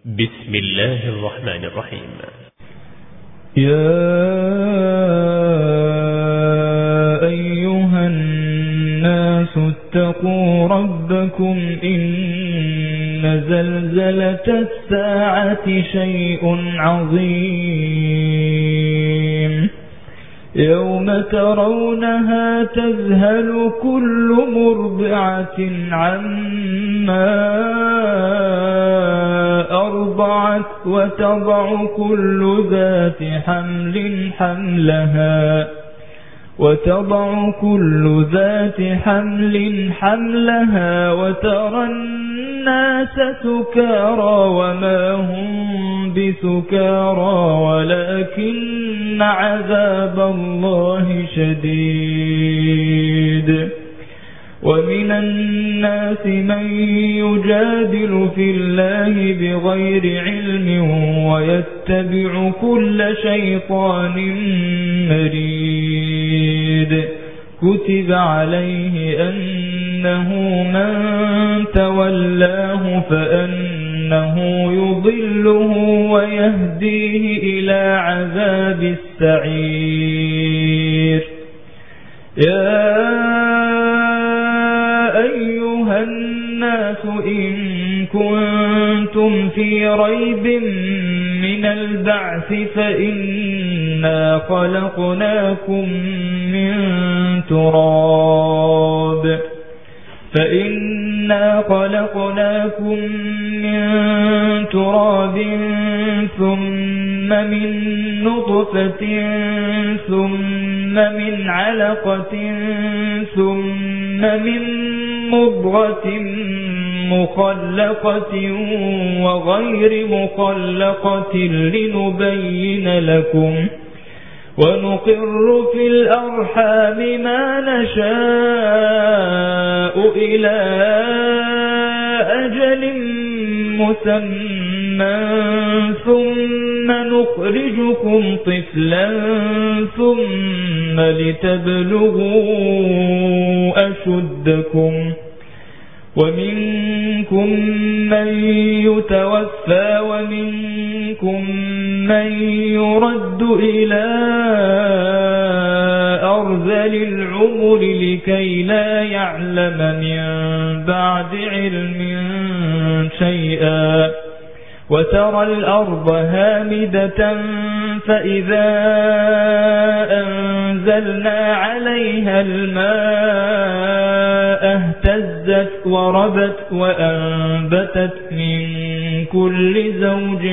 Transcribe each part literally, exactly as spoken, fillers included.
بسم الله الرحمن الرحيم. يا أيها الناس اتقوا ربكم إن زلزلة الساعة شيء عظيم يوم ترونها تذهل كل مرضعة عما أرضعت وتضع كل ذات حمل حملها وتضع كل ذات حمل حملها وترى الناس سكارى وما هم بسكارى ولكن عذاب الله شديد. ومن الناس من يجادل في الله بغير علم ويتبع كل شيطان مريد. كتب عليه أنه من تولاه فأنه يضله ويهديه إلى عذاب السعير. يا أيها الناس إن كنتم في ريب من البعث فإنا خلقناكم من تراب فإنا خلقناكم من تراب ثم من نطفة ثم من علقة ثم من مضغة مخلقة وغير مخلقة لنبين لكم ونقر في الأرحام ما نشاء إلى أجل مسمى ثم نخرجكم طفلا ثم لتبلغوا أشدكم ومنكم من يتوفى ومنكم من يرد إلى أرذل العمر لكي لا يعلم من بعد علم شيئا. وترى الأرض هامدة فإذا أنزلنا عليها الماء اهتزت وربت وأنبتت من كل زوج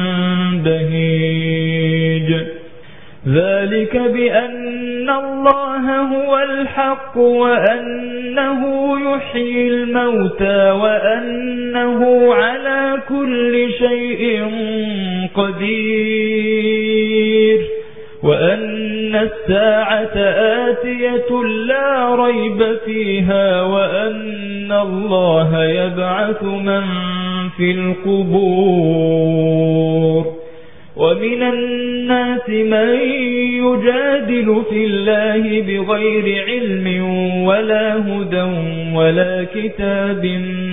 بهيج. ذلك بأن الله هو الحق وأنه يحيي الموتى وأنه على كل شيء قدير وأن الساعة آتية لا ريب فيها وأن الله يبعث من في القبور. ومن الناس من يجادل في الله بغير علم ولا هدى ولا كتاب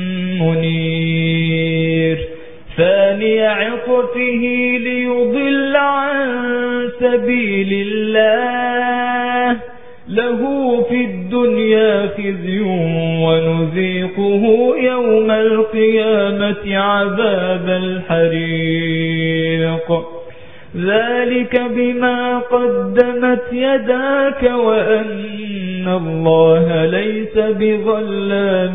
منير. ثاني عطفه ليضل عن سبيل الله له في الدنيا خزي ونذيقه يوم القيامة عذاب الحريق. ذلك بما قدمت يداك وأن الله ليس بظلام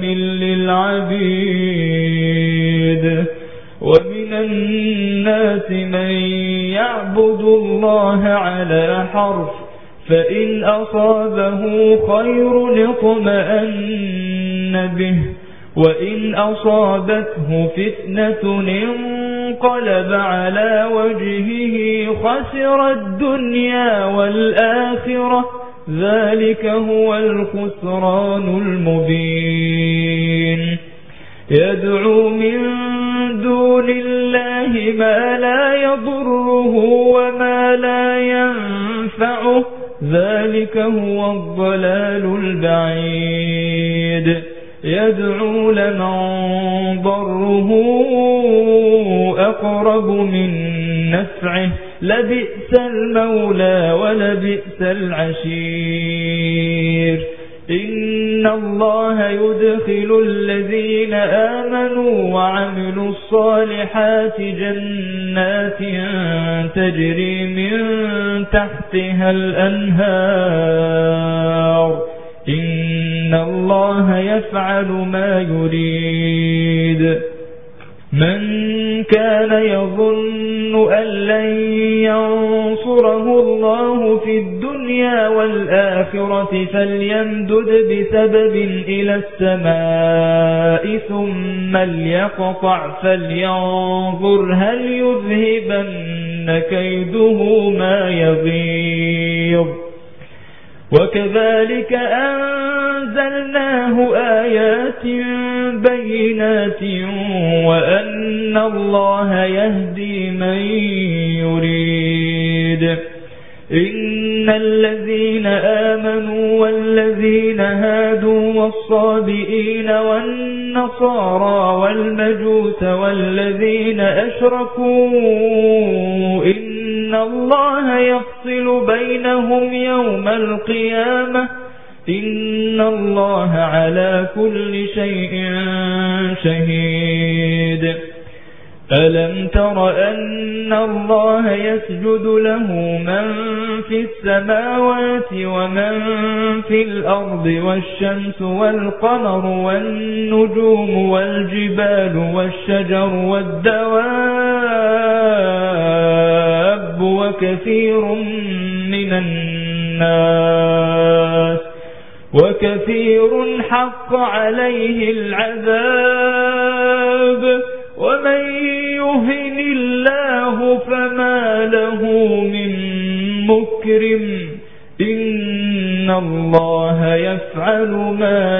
للعبيد. ومن الناس من يعبد الله على حرف فإن أصابه خير اطمأن به وإن أصابته فتنة انقلب على وجهه خسر الدنيا والآخرة. ذلك هو الخسران المبين. يدعو من دون الله ما لا يضره وما لا ينفعه. ذلك هو الضلال البعيد. يدعو لمن ضره أقرب من نفعه لبئس المولى ولبئس العشير. إن الله يدخل الذين آمنوا وعملوا الصالحات جنات تجري من تحتها الأنهار إن الله يفعل ما يريد. من كان يظن أن لن ينصره الله في الدنيا والآخرة فليمدد بسبب إلى السماء ثم ليقطع فلينظر هل يذهبن كيده ما يغيظ. وكذلك أنزلناه آيات بينات وأن الله يهدي من يريد. إن الذين آمنوا والذين هادوا والصابئين والنصارى والمجوس والذين أشركوا إن الله يفصل بينهم يوم القيامة إن الله على كل شيء شهيد. ألم تر أن الله يسجد له من في السماوات ومن في الأرض والشمس والقمر والنجوم والجبال والشجر والدواب وكثير من الناس وكثير حق عليه العذاب ومن يهن الله فما له من مكرم إن الله يفعل ما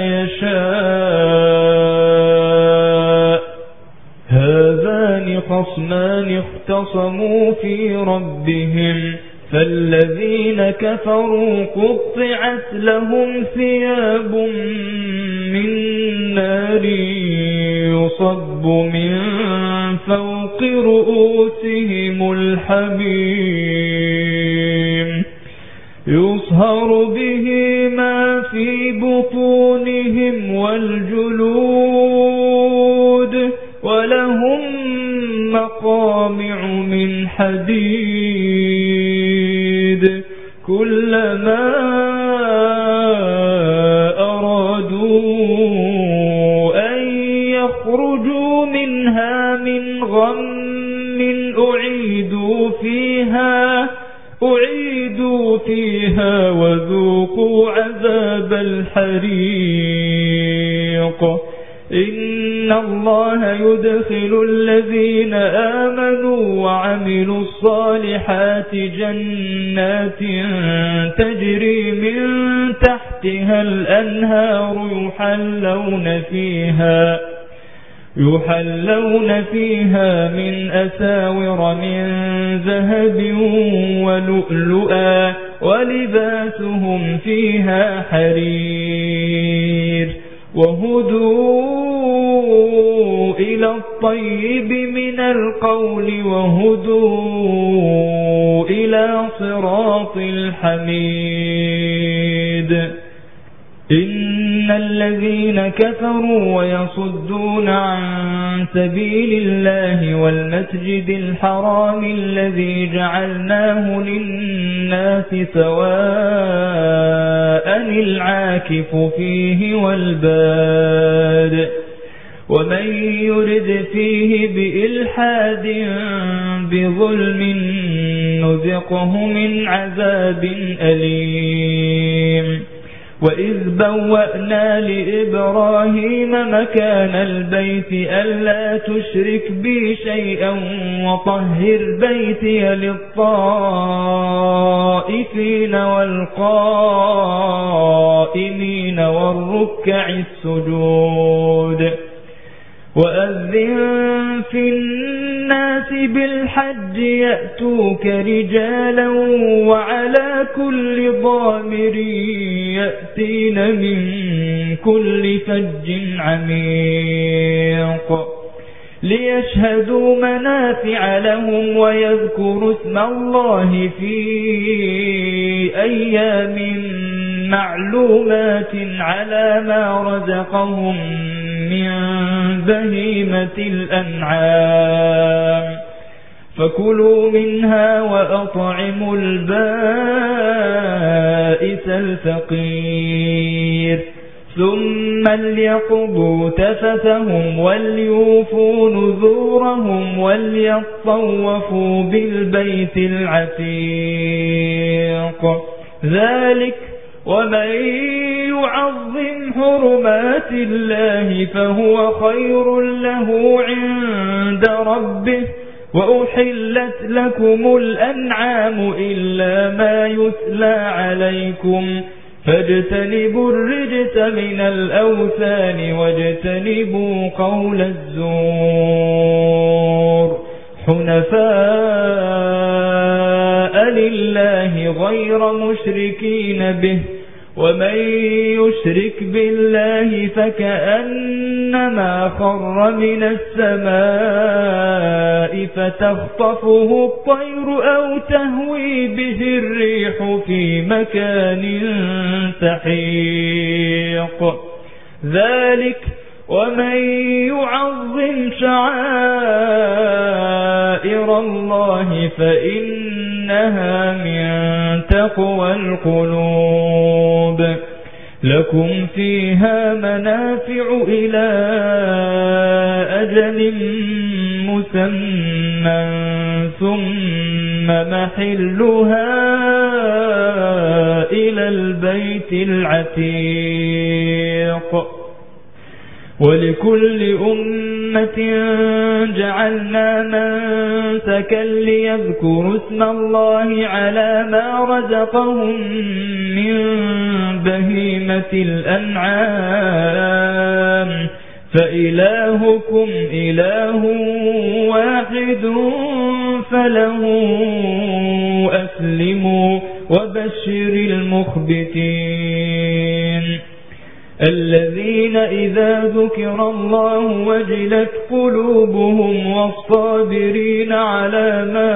يشاء. هذان خصمان اختصموا في ربهم فالذين كفروا قطعت لهم ثياب من نار يصب من فوق رؤوسهم الحميم يصهر به ما في بطونهم والجلود ولهم مقامع من حديد كلما أرادوا أن يخرجوا منها من غم أعيدوا فيها أعيدوا فيها وذوقوا عذاب الحريق. إن الله يدخل الذين آمنوا وعملوا الصالحات جنات تجري من تحتها الأنهار يحلون فيها يحلون فيها من أساور من ذهب ولؤلؤا ولباسهم فيها حرير وهدوا إلى الطيب من القول وهدوا إلى صراط الحميد. إن الذين كفروا ويصدون عن سبيل الله والمسجد الحرام الذي جعلناه للناس سواء العاكف فيه والباد ومن يرد فيه بإلحاد بظلم نذقه من عذاب أليم. وإذ بوأنا لإبراهيم مكان البيت ألا تشرك بي شيئا وطهر بيتي للطائفين والقائمين والركع السجود. وأذن في الناس بالحج يأتوك رجالا وعلى كل ضامر يأتين من كل فج عميق ليشهدوا منافع لهم ويذكروا اسم الله في أيام معلومات على ما رزقهم من بهيمة الأنعام فكلوا منها وأطعموا البائس الفقير ثم ليقضوا تفثهم وليوفوا نذورهم وليطوفوا بالبيت العتيق ذلك ومن يعظم حرمات الله فهو خير له عند ربه وأحلت لكم الأنعام إلا ما يتلى عليكم فاجتنبوا الرجس من الأوثان واجتنبوا قول الزور حنفاء لله غير مشركين به ومن يشرك بالله فكأنما خر من السماء فتخطفه الطير أو تهوي به الريح في مكان سحيق ذلك ومن يعظم شعائر الله فإنها من تقوى القلوب لكم فيها منافع إلى أجل مسمى ثم محلها إلى البيت العتيق ولكل أمة جعلنا منسكا ليذكروا اسم الله على ما رزقهم من بهيمة الأنعام فإلهكم إله واحد فله أسلموا وبشر المخبتين الذين إذا ذكر الله وجلت قلوبهم والصابرين على ما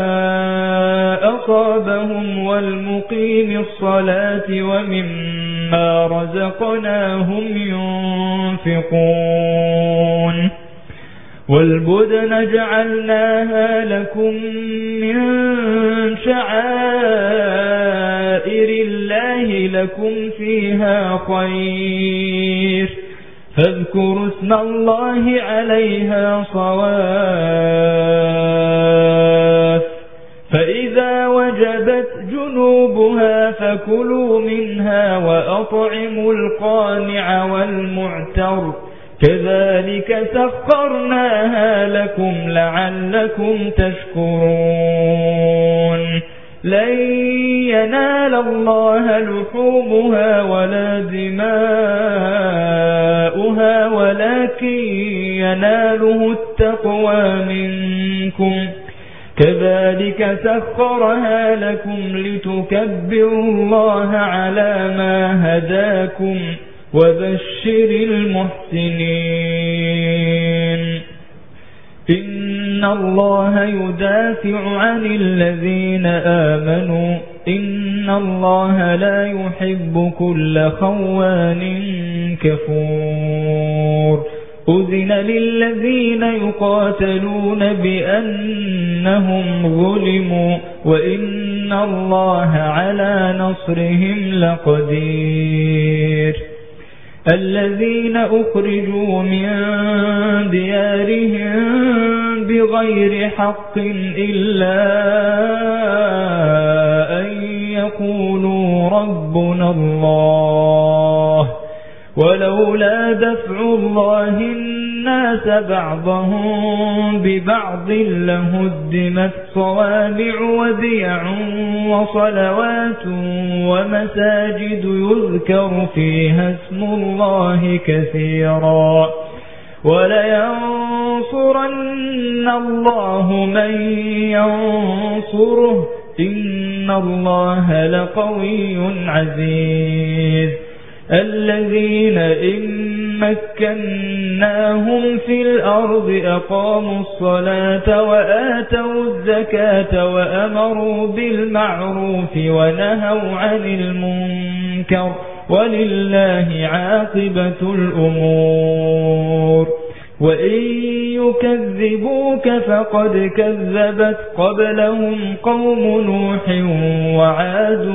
أصابهم والمقيم الصلاة ومما رزقناهم ينفقون والبدن جعلناها لكم من شعائر الله لكم فيها خير فاذكروا اسم الله عليها صواف فإذا وجبت جنوبها فكلوا منها وأطعموا القانع والمعتر كذلك سخرناها لكم لعلكم تشكرون لن ينال الله لحومها ولا دماؤها ولكن يناله التقوى منكم كذلك سخرها لكم لتكبروا الله على ما هداكم وبشر المحسنين إن الله يدافع عن الذين آمنوا إن الله لا يحب كل خوان كفور أذن للذين يقاتلون بأنهم ظلموا وإن الله على نصرهم لقدير الذين أخرجوا من ديارهم بغير حق إلا أن يقولوا ربنا الله ولولا دفع الله الناس بعضهم ببعض لهدمت صوامع وبيع وصلوات ومساجد يذكر فيها اسم الله كثيرا ولينصرن الله من ينصره إن الله لقوي عزيز الذين إن مكناهم في الأرض أقاموا الصلاة وآتوا الزكاة وأمروا بالمعروف ونهوا عن المنكر ولله عاقبة الأمور. وإن يكذبوك فقد كذبت قبلهم قوم نوح وعاد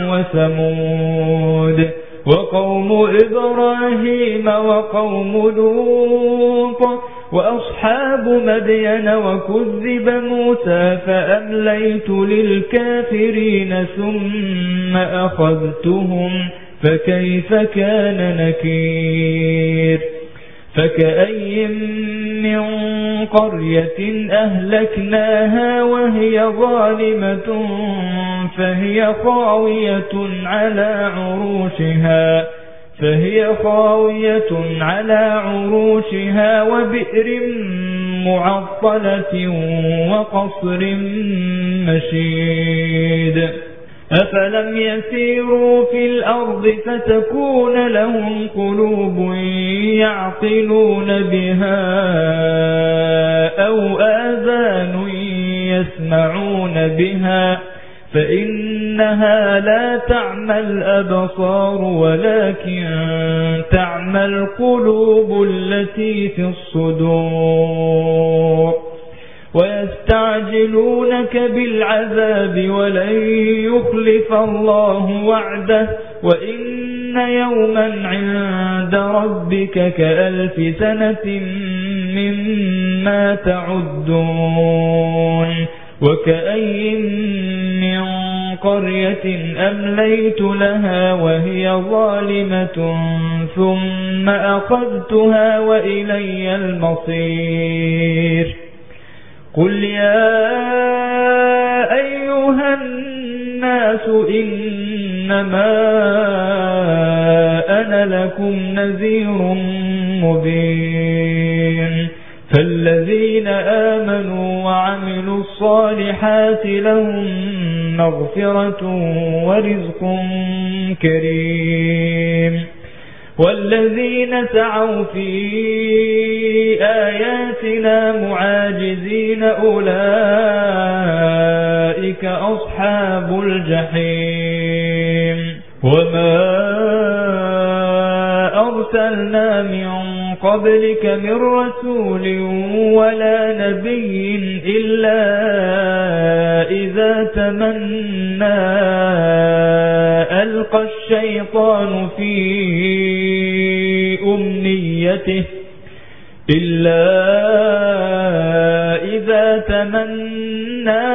وثمود وقوم إبراهيم وقوم لوط وأصحاب مدين وكذب موسى فأمليت للكافرين ثم أخذتهم فكيف كان نكير. فكأي من قرية أهلكناها وهي ظالمة فهي خاوية على عروشها فهي خاوية على عروشها وبئر معطلة وقصر مشيد. أفلم يسيروا في الأرض فتكون لهم قلوب يعقلون بها أو آذان يسمعون بها فإنها لا تعمى الأبصار ولكن تعمى القلوب التي في الصدور. ويستعجلونك بالعذاب ولن يخلف الله وعده وإن يوما عند ربك كألف سنة مما تعدون. وكأي من قرية أمليت لها وهي ظالمة ثم أخذتها وإلي المصير. قل يا أيها الناس إنما أنا لكم نذير مبين. فالذين آمنوا وعملوا الصالحات لهم مغفرة ورزق كريم. والذين سعوا في آياتنا معاجزين أولئك أصحاب الجحيم. وما أرسلنا من قبلك من رسول ولا نبي إلا إذا تمنى ألقى الشيطان في أمنيته إلا إذا تمنى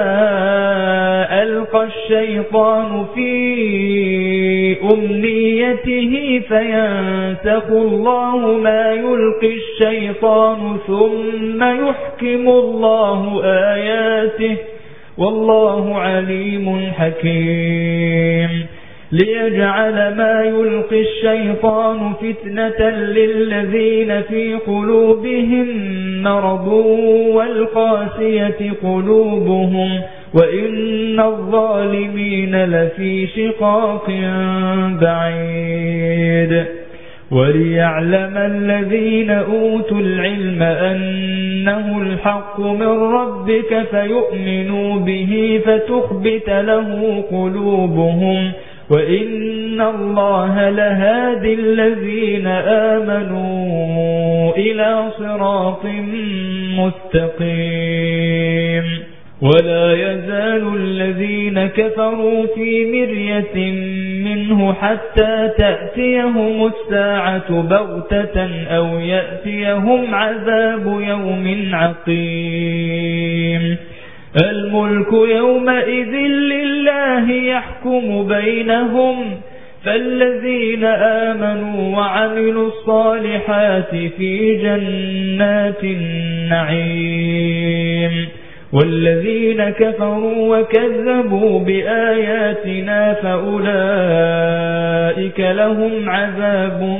ألقى الشيطان في أمنيته فينسخ الله ما يلقي الشيطان ثم يحكم الله آياته والله عليم حكيم. ليجعل ما يلقي الشيطان فتنة للذين في قلوبهم مرض والقاسية قلوبهم وإن الظالمين لفي شقاق بعيد. وليعلم الذين أوتوا العلم أنه الحق من ربك فيؤمنوا به فتخبت له قلوبهم وإن الله لهادي الذين آمنوا إلى صراط مستقيم. ولا يزال الذين كفروا في مرية منه حتى تأتيهم الساعة بغتة أو يأتيهم عذاب يوم عقيم. الملك يومئذ لله يحكم بينهم فالذين آمنوا وعملوا الصالحات في جنات النعيم والذين كفروا وكذبوا بآياتنا فأولئك لهم عذاب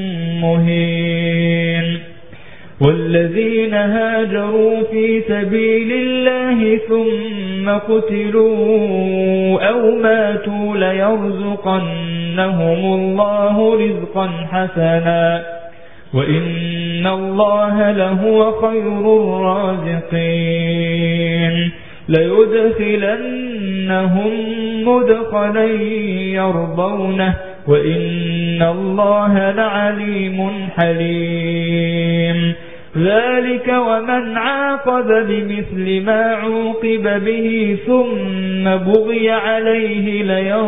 مهين. والذين هاجروا في سبيل الله ثم قتلوا أو ماتوا ليرزقنهم الله رزقا حسنا وإن الله لهو خير الرازقين ليدخلنهم مدخلا يرضونه وإن الله لعليم حليم ذلك ومن عاقب بمثل ما عوقب به ثم بغي عليه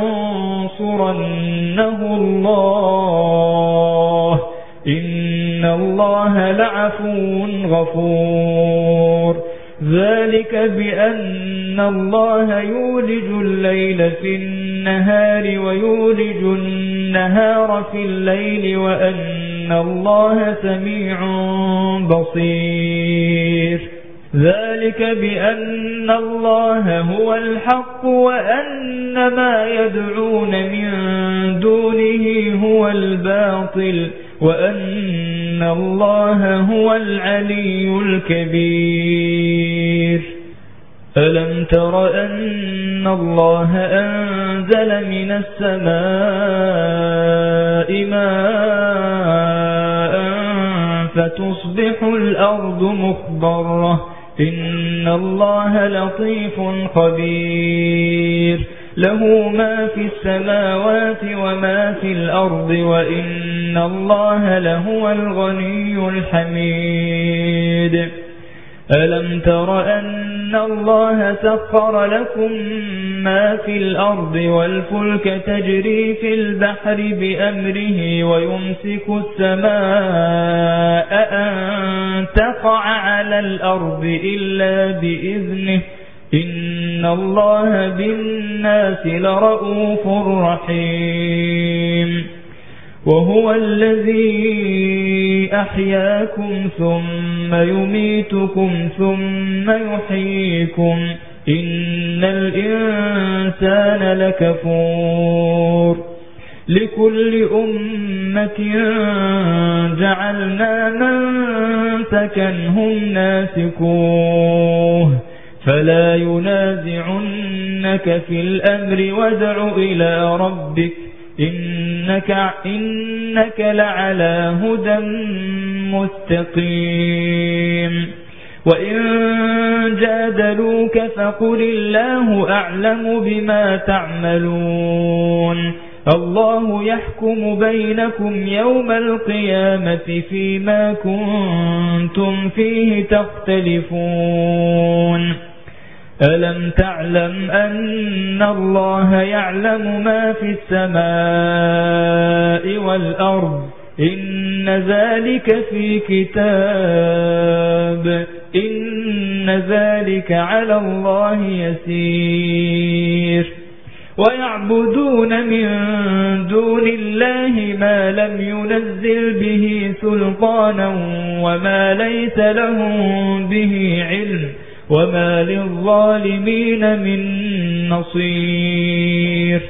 لينصرنه الله إن الله لعفو غفور ذلك بأن الله يولج الليل في النهار ويولج النهار في الليل وأن الله سميع بصير ذلك بأن الله هو الحق وأن ما يدعون من دونه هو الباطل وأن الله هو العلي الكبير ألم تر أن الله أنزل من السماء ماء فتصبح الأرض مخضرة إن الله لطيف خبير له ما في السماوات وما في الأرض وإن الله لهو الغني الحميد ألم تر أن الله سخر لكم ما في الأرض والفلك تجري في البحر بأمره ويمسك السماء أن تقع على الأرض إلا بإذنه إن الله بالناس لرؤوف رحيم وهو الذي أحياكم ثم يميتكم ثم يحييكم إن الإنسان لكفور لكل أمة جعلنا منسكا هم ناسكوه فلا ينازعنك في الأمر وادع إلى ربك إنك, إنك لعلى هدى مستقيم وإن جادلوك فقل الله أعلم بما تعملون الله يحكم بينكم يوم القيامة فيما كنتم فيه تختلفون ألم تعلم أن الله يعلم ما في السماء والأرض إن ذلك في كتاب إن ذلك على الله يسير ويعبدون من دون الله ما لم ينزل به سلطانا وما ليس لهم به علم وما للظالمين من نصير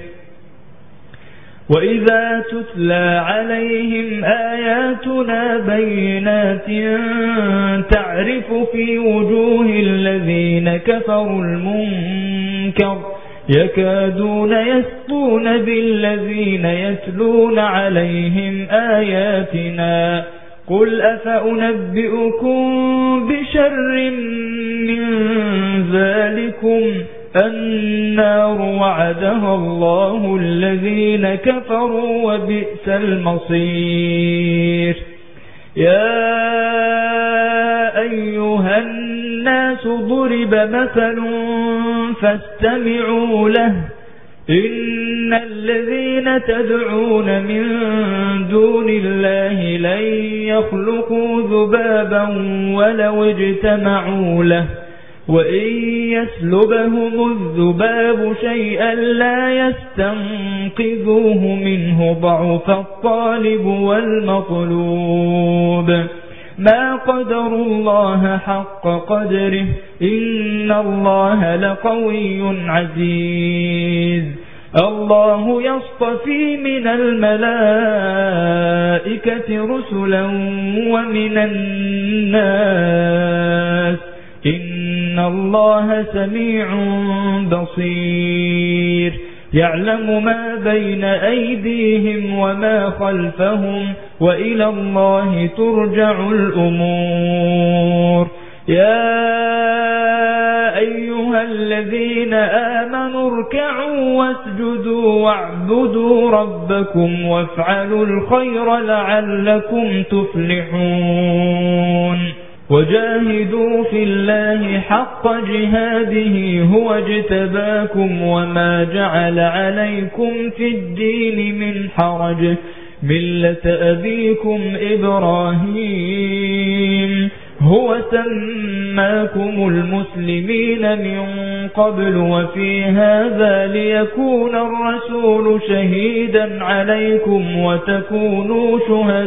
وإذا تتلى عليهم آياتنا بينات تعرف في وجوه الذين كفروا المنكر يكادون يسطون بالذين يتلون عليهم آياتنا قل أفأنبئكم بشر من ذلكم النار وعدها الله الذين كفروا وبئس المصير يا أيها الناس ضرب مثل فاستمعوا له إن الذين تدعون من دون الله لن يخلقوا ذبابا ولو اجتمعوا له وإن يسلبهم الذباب شيئا لا يستنقذوه منه ضعف الطالب والمطلوب ما قدروا الله حق قدره إن الله لقوي عزيز الله يصطفي من الملائكة رسلا ومن الناس إن الله سميع بصير يعلم ما بين أيديهم وما خلفهم وإلى الله ترجع الأمور. يا أيها الذين آمنوا اركعوا واسجدوا واعبدوا ربكم وافعلوا الخير لعلكم تفلحون. وجاهدوا في الله حق جهاده هو اجتباكم وما جعل عليكم في الدين من حرج ملة أبيكم إبراهيم هو سماكم المسلمين من قبل وفي هذا ليكون الرسول شهيدا عليكم وتكونوا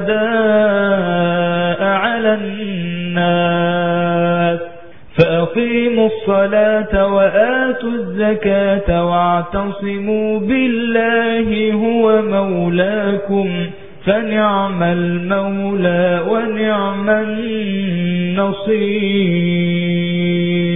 شهداء على الناس فأقيموا الصلاة وآتوا الزكاة واعتصموا بالله هو مولاكم فنعم المولى ونعم النصير.